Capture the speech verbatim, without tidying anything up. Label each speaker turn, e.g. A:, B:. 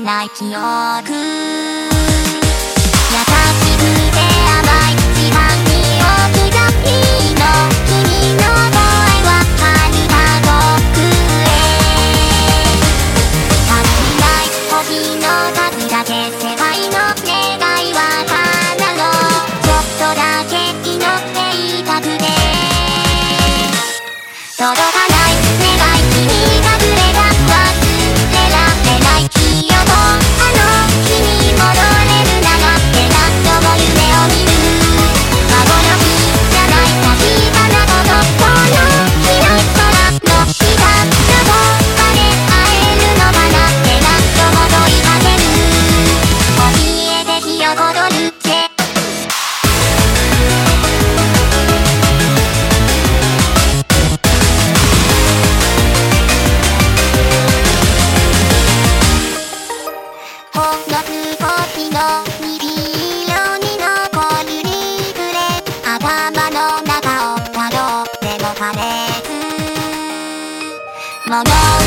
A: ない記憶、優しくて甘い時間に置くだけの君の声は遥か遠くへ。足りない星の数だけ世界の願いは叶うの、ちょっとだけ祈っていたくて届かない願い、君隠れた忘れられない記憶、あの日に戻れるならって何度も夢を見る。幻じゃない確かなこと、この広い空の下どこかで会えるのかなって何度も問いかける。怯えてひよこどるってほんの少しの虹色に残るリフレ、頭の中をたどっても枯れず物